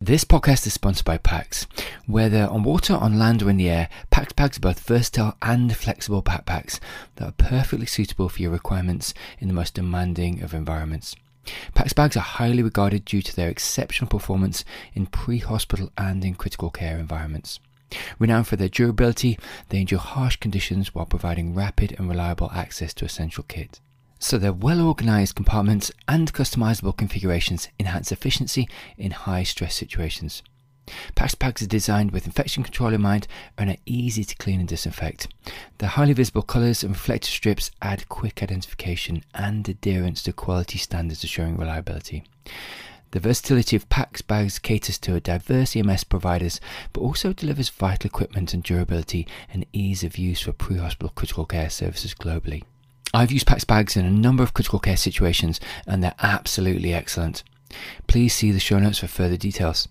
This podcast is sponsored by Packs. Whether on water, on land or in the air, Packs bags are both versatile and flexible backpacks that are perfectly suitable for your requirements in the most demanding of environments. Packs bags are highly regarded due to their exceptional performance in pre-hospital and in critical care environments. Renowned for their durability, they endure harsh conditions while providing rapid and reliable access to essential kit. So their well-organised compartments and customisable configurations enhance efficiency in high-stress situations. Packs bags are designed with infection control in mind and are easy to clean and disinfect. Their highly visible colours and reflective strips add quick identification and adherence to quality standards, assuring reliability. The versatility of Packs bags caters to a diverse EMS providers, but also delivers vital equipment and durability and ease of use for pre-hospital critical care services globally. I've used Packs bags in a number of critical care situations and they're absolutely excellent. Please see the show notes for further details.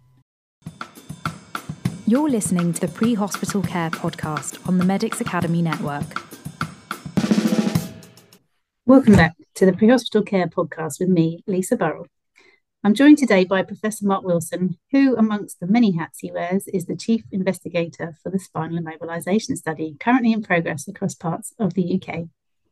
You're listening to the Pre-Hospital Care podcast on the Medics Academy Network. Welcome back to the Pre-Hospital Care podcast with me, Lisa Burrell. I'm joined today by Professor Mark Wilson, who, amongst the many hats he wears, is the Chief Investigator for the Spinal Immobilisation Study, currently in progress across parts of the UK.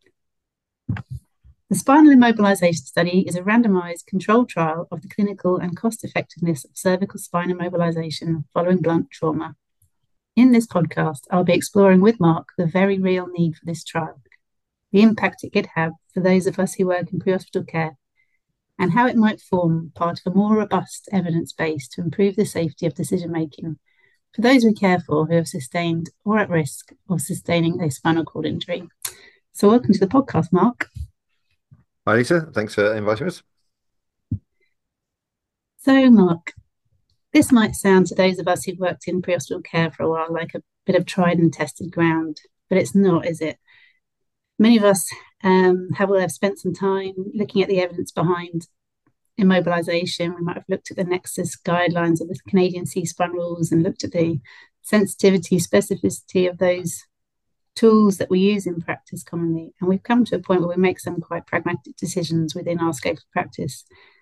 The Spinal Immobilisation Study is a randomised controlled trial of the clinical and cost-effectiveness of cervical spine immobilisation following blunt trauma. In this podcast, I'll be exploring with Mark the very real need for this trial, the impact it could have for those of us who work in pre-hospital care, and how it might form part of a more robust evidence base to improve the safety of decision-making for those we care for who have sustained or at risk of sustaining a spinal cord injury. So welcome to the podcast, Mark. Hi, Lisa. Thanks for inviting us. So, Mark, this might sound to those of us who've worked in pre-hospital care for a while like a bit of tried and tested ground, but it's not, is it? Many of us have spent some time looking at the evidence behind immobilisation. We might have looked at the Nexus guidelines of the Canadian C-SPAN rules and looked at the sensitivity, specificity of those tools that we use in practice commonly. And we've come to a point where we make some quite pragmatic decisions within our scope of practice,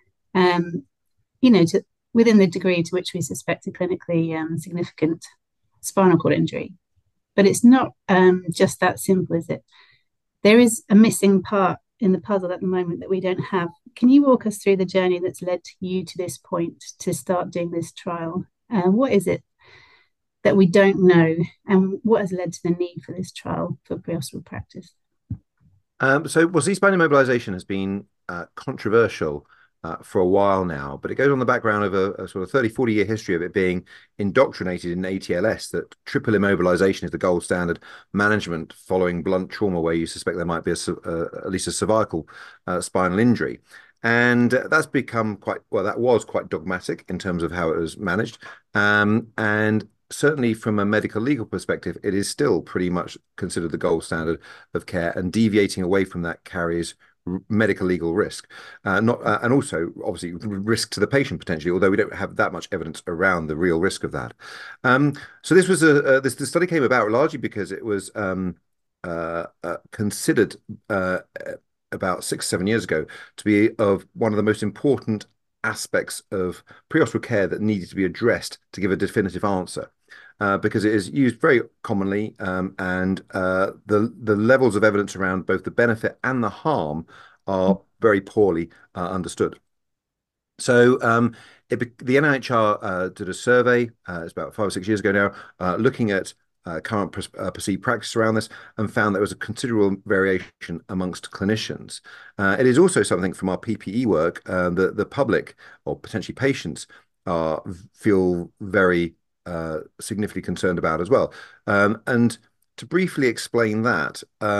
within the degree to which we suspect a clinically significant spinal cord injury. But it's not just that simple, is it? There is a missing part in the puzzle at the moment that we don't have. Can you walk us through the journey that's led you to this point to start doing this trial? What is it that we don't know, and what has led to the need for this trial for pre-hospital practice? C-spine immobilisation has been controversial for a while now, but it goes on the background of a sort of 30, 40-year history of it being indoctrinated in ATLS that triple immobilisation is the gold standard management following blunt trauma where you suspect there might be at least a cervical spinal injury. And that's become that was quite dogmatic in terms of how it was managed. And certainly from a medical legal perspective, it is still pretty much considered the gold standard of care, and deviating away from that carries medical legal risk, and also obviously risk to the patient potentially, although we don't have that much evidence around the real risk of that. So this was this study came about largely because it was considered about 6-7 years ago to be of one of the most important aspects of pre-hospital care that needed to be addressed to give a definitive answer, because it is used very commonly, and the levels of evidence around both the benefit and the harm are very poorly understood. So the NIHR did a survey, it's about 5 or 6 years ago now, looking at current perceived practice around this, and found there was a considerable variation amongst clinicians. It is also something from our PPE work that the public or potentially patients feel very significantly concerned about as well. And to briefly explain that,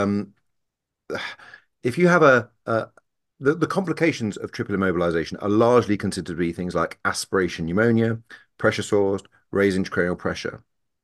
if you have the complications of triple immobilisation are largely considered to be things like aspiration pneumonia, pressure sores, raised intracranial pressure.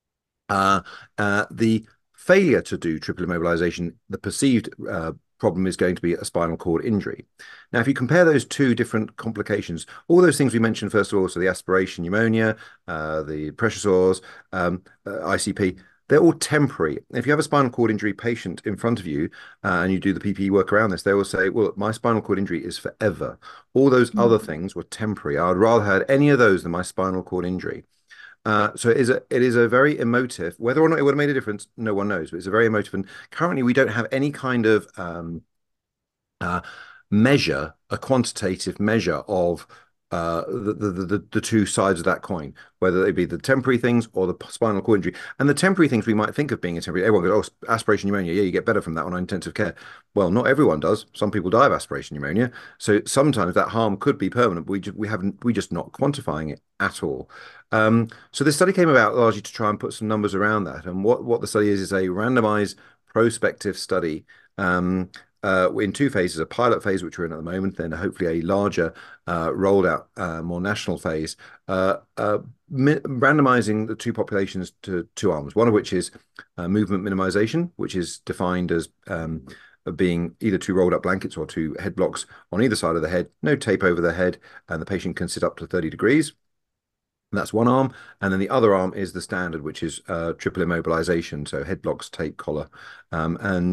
The failure to do triple immobilisation, the perceived problem is going to be a spinal cord injury. Now, if you compare those two different complications, all those things we mentioned, first of all, so the aspiration pneumonia, the pressure sores, ICP, they're all temporary. If you have a spinal cord injury patient in front of you and you do the PPE work around this, they will say, well, my spinal cord injury is forever. All those other things were temporary. I would rather have had any of those than my spinal cord injury. So it is a very emotive, whether or not it would have made a difference, no one knows, but it's a very emotive. And currently we don't have any kind of uh, measure, a quantitative measure of the two sides of that coin, whether they be the temporary things or the spinal cord injury. And the temporary things we might think of being a temporary. Everyone goes, oh, aspiration pneumonia, yeah, you get better from that on intensive care. Well, not everyone does. Some people die of aspiration pneumonia. So sometimes that harm could be permanent. But we just not quantifying it at all. So this study came about largely to try and put some numbers around that. And what the study is a randomized prospective study in two phases, a pilot phase, which we're in at the moment, then hopefully a larger rolled out, more national phase, randomizing the two populations to two arms, one of which is movement minimization, which is defined as being either two rolled up blankets or two head blocks on either side of the head, no tape over the head, and the patient can sit up to 30 degrees. And that's one arm. And then the other arm is the standard, which is triple immobilization. So head blocks, tape, collar. And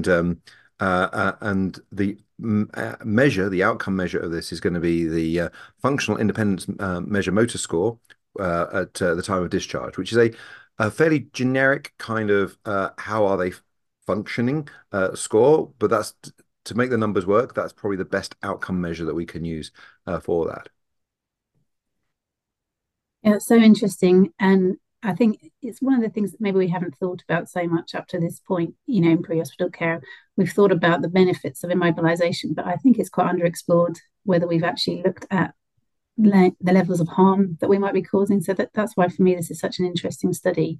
the measure, the outcome measure of this is going to be the functional independence measure motor score at the time of discharge, which is a fairly generic kind of how are they functioning score. But that's to make the numbers work. That's probably the best outcome measure that we can use for that. Yeah, it's so interesting. And I think it's one of the things that maybe we haven't thought about so much up to this point, in pre-hospital care. We've thought about the benefits of immobilization, but I think it's quite underexplored whether we've actually looked at the levels of harm that we might be causing. So that's why for me this is such an interesting study.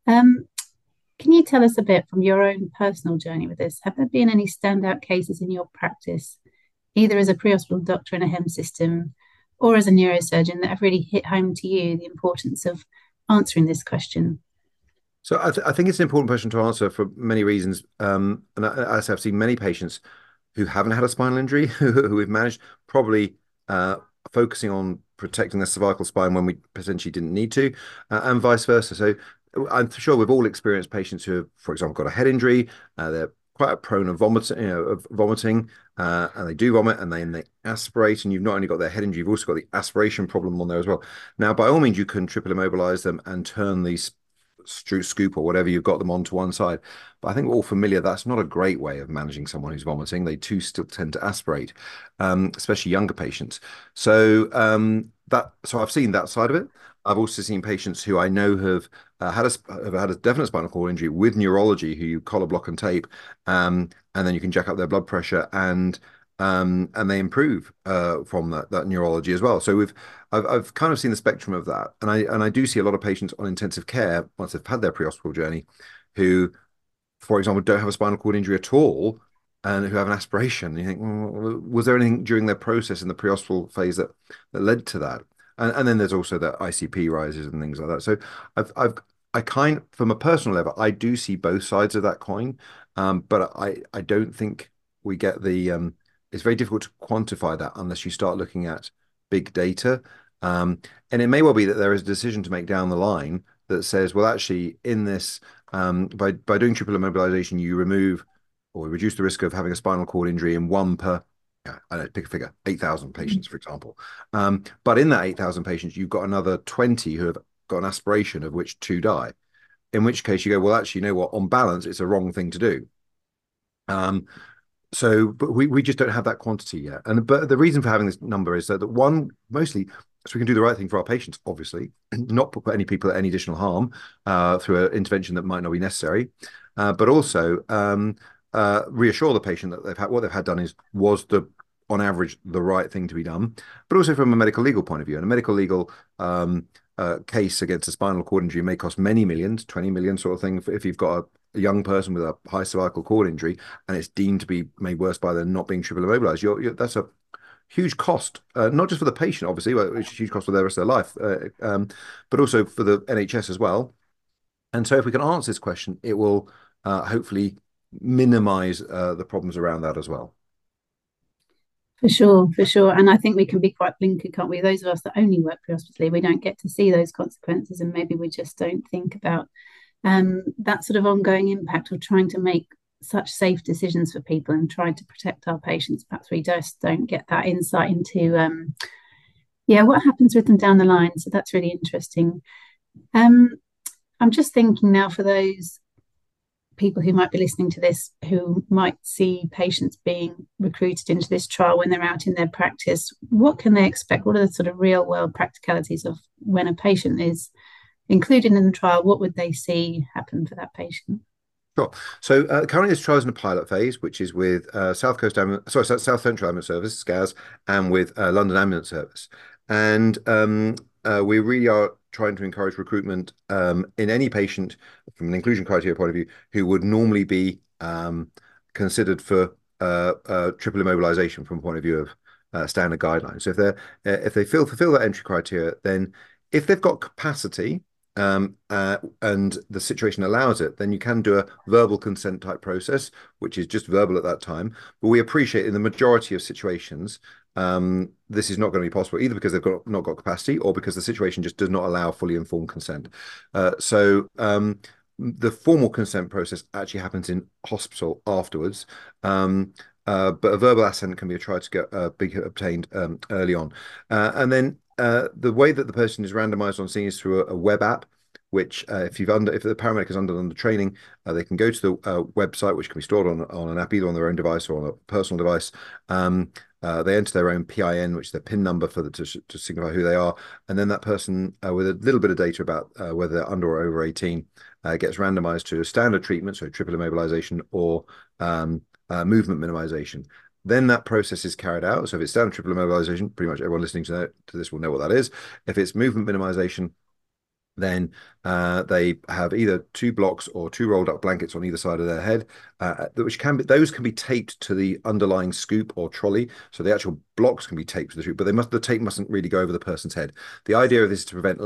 Can you tell us a bit from your own personal journey with this? Have there been any standout cases in your practice, either as a pre-hospital doctor in a HEM system or as a neurosurgeon, that have really hit home to you the importance of answering this question? So I think it's an important question to answer for many reasons. And as I've seen many patients who haven't had a spinal injury, who we've managed, probably focusing on protecting the cervical spine when we potentially didn't need to, and vice versa. So I'm sure we've all experienced patients who have, for example, got a head injury. They're quite prone of vomiting, and they do vomit, and they aspirate, and you've not only got their head injury, you've also got the aspiration problem on there as well. Now, by all means, you can triple immobilize them and turn these scoop or whatever you've got them onto one side. But I think we're all familiar that's not a great way of managing someone who's vomiting. They too still tend to aspirate, especially younger patients. So so I've seen that side of it. I've also seen patients who I know have had a definite spinal cord injury with neurology, who you collar block and tape, and then you can jack up their blood pressure and they improve from that neurology as well. So I've kind of seen the spectrum of that, and I do see a lot of patients on intensive care once they've had their pre-hospital journey, who, for example, don't have a spinal cord injury at all, and who have an aspiration. You think, well, was there anything during their process in the pre-hospital phase that led to that? And then there's also the ICP rises and things like that. So from a personal level, I do see both sides of that coin, but I don't think we get the it's very difficult to quantify that unless you start looking at big data. And it may well be that there is a decision to make down the line that says, well, actually, in this, by doing triple immobilization, you remove or reduce the risk of having a spinal cord injury in one per, I don't know, pick a figure, 8,000 patients, for example. But in that 8,000 patients, you've got another 20 who have got an aspiration, of which 2 die. In which case you go, well, actually, you know what? On balance, it's a wrong thing to do. But we just don't have that quantity yet. But the reason for having this number is that one, mostly, so we can do the right thing for our patients, obviously, not put any people at any additional harm through an intervention that might not be necessary, but also reassure the patient that what they've had done was on average the right thing to be done, but also from a medical legal point of view. And a medical legal case against a spinal cord injury may cost many millions, 20 million sort of thing, if you've got a young person with a high cervical cord injury and it's deemed to be made worse by them not being triple immobilized. That's a huge cost, not just for the patient, obviously, which is a huge cost for the rest of their life, but also for the NHS as well. And so if we can answer this question, it will hopefully minimize the problems around that as well. For sure, for sure. And I think we can be quite blinkered, can't we? Those of us that only work pre-hospitally, we don't get to see those consequences, and maybe we just don't think about that sort of ongoing impact of trying to make such safe decisions for people and trying to protect our patients. Perhaps we just don't get that insight into, what happens with them down the line. So that's really interesting. I'm just thinking now for those people who might be listening to this who might see patients being recruited into this trial when they're out in their practice, what can they expect? What are the sort of real world practicalities of when a patient is included in the trial? What would they see happen for that patient? Sure. So currently this trial is in a pilot phase, which is with South Central Ambulance Service, SCAS, and with London Ambulance Service. And we really are trying to encourage recruitment in any patient from an inclusion criteria point of view who would normally be considered for triple immobilization from a point of view of standard guidelines. So if they fulfill that entry criteria, then if they've got capacity and the situation allows it, then you can do a verbal consent type process, which is just verbal at that time. But we appreciate in the majority of situations, this is not going to be possible either because they've not got capacity or because the situation just does not allow fully informed consent. So the formal consent process actually happens in hospital afterwards. But a verbal assent can be tried to get be obtained early on. And then the way that the person is randomized on seeing is through a web app, which if the paramedic is under training, they can go to the website, which can be stored on an app, either on their own device or on a personal device. They enter their own PIN, which is their PIN number to signify who they are, and then that person with a little bit of data about whether they're under or over 18 gets randomized to a standard treatment, so triple immobilization or movement minimization. Then that process is carried out. So if it's standard triple immobilization, pretty much everyone listening to this will know what that is. If it's movement minimization, then they have either 2 blocks or 2 rolled up blankets on either side of their head, those can be taped to the underlying scoop or trolley. So the actual blocks can be taped to the scoop, but the tape mustn't really go over the person's head. The idea of this is to prevent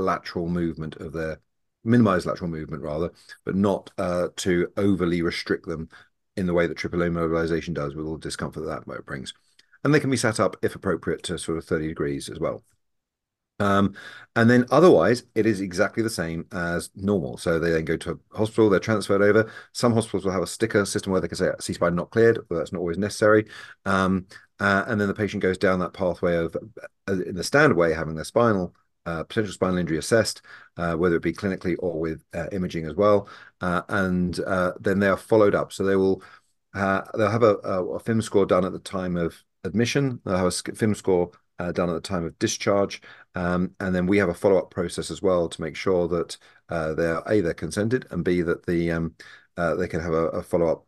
minimize lateral movement rather, but not to overly restrict them in the way that triple immobilization does, with all the discomfort that brings. And they can be sat up, if appropriate, to sort of 30 degrees as well. And then otherwise, it is exactly the same as normal. So they then go to a hospital, they're transferred over. Some hospitals will have a sticker system where they can say C-spine not cleared, but that's not always necessary. And then the patient goes down that pathway of, in the standard way, having their potential spinal injury assessed, whether it be clinically or with imaging as well. And then they are followed up. So they'll have a FIM score done at the time of admission. They'll have a FIM score done at the time of discharge. And then we have a follow-up process as well to make sure that they're A, they're consented, and B, that they can have a follow-up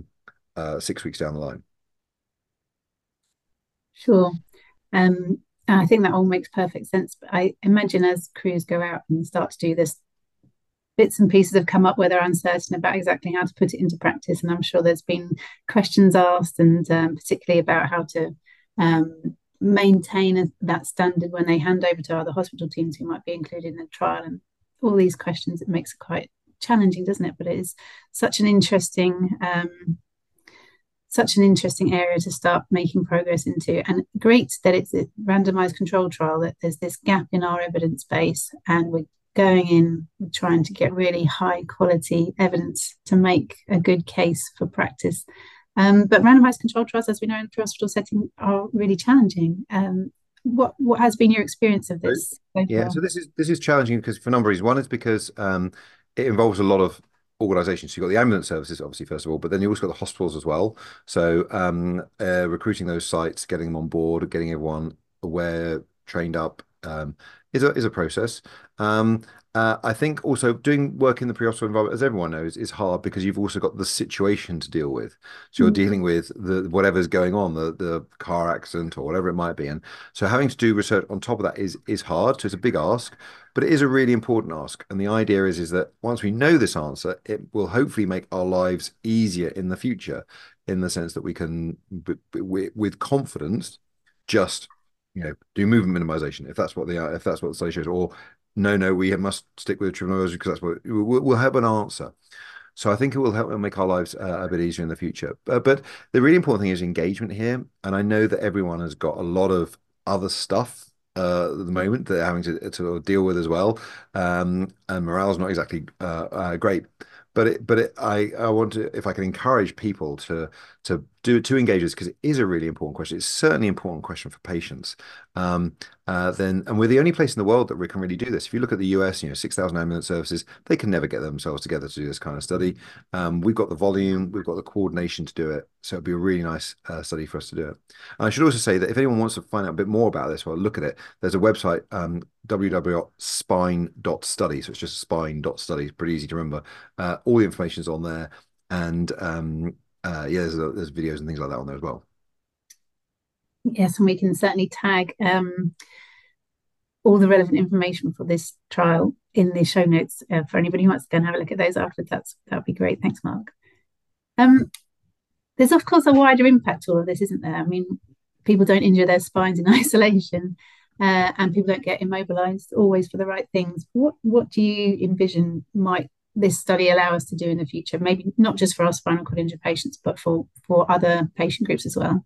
6 weeks down the line. Sure. I think that all makes perfect sense. But I imagine as crews go out and start to do this, bits and pieces have come up where they're uncertain about exactly how to put it into practice. And I'm sure there's been questions asked, and particularly about how to maintain that standard when they hand over to other hospital teams who might be included in the trial. And all these questions, it makes it quite challenging, doesn't it? But it is such an interesting area to start making progress into, and great that it's a randomized control trial, that there's this gap in our evidence base, and we're going in trying to get really high quality evidence to make a good case for practice. But randomized control trials, as we know in the pre-hospital setting, are really challenging. What has been your experience of this so far? So this is challenging because for a number of reasons. One is because it involves a lot of organizations. So you've got the ambulance services, obviously, first of all, but then you also got the hospitals as well. So recruiting those sites, getting them on board, getting everyone aware, trained up, is a process. I think also doing work in the pre-hospital environment, as everyone knows, is hard because you've also got the situation to deal with. So you're dealing with whatever's going on, the car accident or whatever it might be. And so having to do research on top of that is hard. So it's a big ask, but it is a really important ask. And the idea is that once we know this answer, it will hopefully make our lives easier in the future, in the sense that we can, with confidence, just do movement minimization if that's what the study shows, or no, we must stick with triple immobilization because that's what we'll have an answer. So I think it will help make our lives a bit easier in the future. But the really important thing is engagement here, and I know that everyone has got a lot of other stuff at the moment that they're having to deal with as well, and morale is not exactly great. I want to, if I can encourage people to engage this, because it is a really important question. It's certainly an important question for patients. And we're the only place in the world that we can really do this. If you look at the US, 6,000 ambulance services, they can never get themselves together to do this kind of study. We've got the volume, we've got the coordination to do it. So it'd be a really nice study for us to do it. And I should also say that if anyone wants to find out a bit more about this, well, look at it. There's a website, www.spine.study. So it's just spine.study. It's pretty easy to remember. All the information is on there. And there's videos and things like that on there as well. Yes, and we can certainly tag all the relevant information for this trial in the show notes for anybody who wants to go and have a look at those afterwards. That'd be great. Thanks, Mark. There's of course a wider impact to all of this, isn't there? I mean, people don't injure their spines in isolation, and people don't get immobilized always for the right things. What do you envision might this study allow us to do in the future? Maybe not just for our spinal cord injury patients, but for other patient groups as well.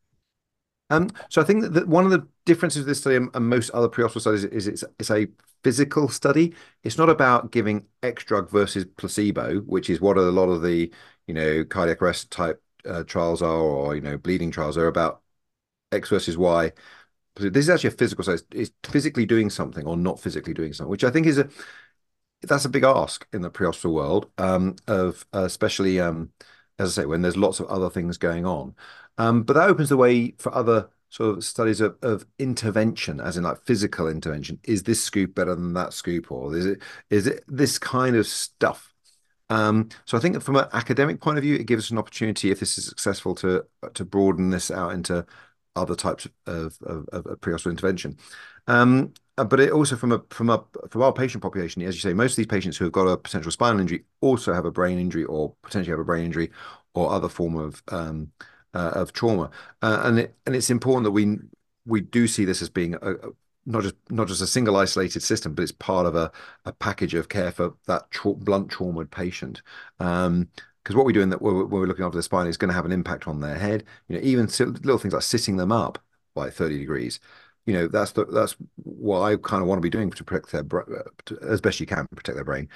So I think that one of the differences with this study and most other pre-hospital studies is it's a physical study. It's not about giving X drug versus placebo, which is what a lot of the cardiac arrest type trials are, or bleeding trials are about X versus Y. This is actually a physical study. It's physically doing something or not physically doing something, which I think that's a big ask in the pre-hospital world, of especially as I say, when there's lots of other things going on. But that opens the way for other sort of studies of intervention, as in like physical intervention. Is this scoop better than that scoop, or is it this kind of stuff? So I think that from an academic point of view, it gives us an opportunity, if this is successful, to broaden this out into other types of pre-hospital intervention. But it also from our patient population, as you say, most of these patients who have got a potential spinal injury also have a brain injury, or potentially have a brain injury or other form of trauma, and it's important that we do see this as being not just a single isolated system, but it's part of a package of care for that blunt traumatized patient. Because what we do when we're looking after the spine is going to have an impact on their head. Even little things like sitting them up by 30 degrees. That's what I kind of want to be doing to protect as best you can protect their brain.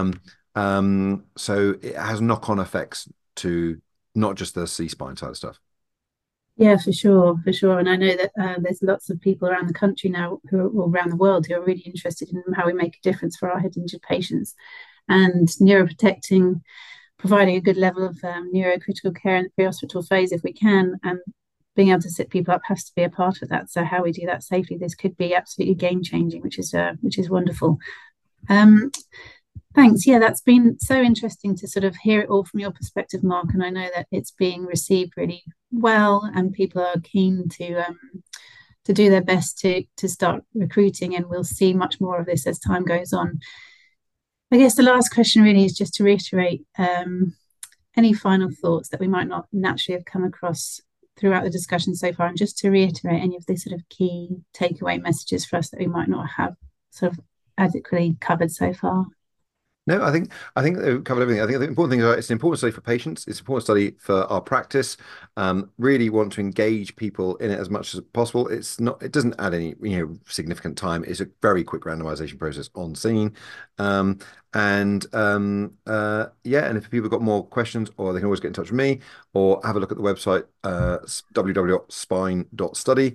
So it has knock-on effects to not just the C-spine side of stuff. Yeah, for sure. And I know that there's lots of people around the country now, or around the world, who are really interested in how we make a difference for our head injured patients, and neuroprotecting, providing a good level of neurocritical care in the pre-hospital phase if we can, and being able to sit people up has to be a part of that. So how we do that safely, this could be absolutely game changing, which is wonderful. Thanks. Yeah, that's been so interesting to sort of hear it all from your perspective, Mark. And I know that it's being received really well, and people are keen to do their best to start recruiting, and we'll see much more of this as time goes on. I guess the last question really is just to reiterate any final thoughts that we might not naturally have come across throughout the discussion so far, and just to reiterate any of the sort of key takeaway messages for us that we might not have sort of adequately covered so far. No, I think they've covered everything. I think the important thing is it's an important study for patients. It's an important study for our practice. Really want to engage people in it as much as possible. It doesn't add any significant time. It's a very quick randomization process on scene. And if people have got more questions, or they can always get in touch with me, or have a look at the website, www.spine.study.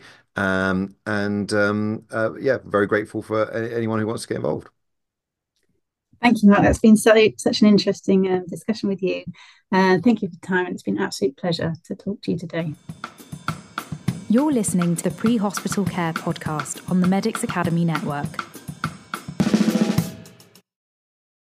Very grateful for anyone who wants to get involved. Thank you, Mark. That's been such an interesting discussion with you. Thank you for the time. It's been an absolute pleasure to talk to you today. You're listening to the Pre-Hospital Care podcast on the Medics Academy Network.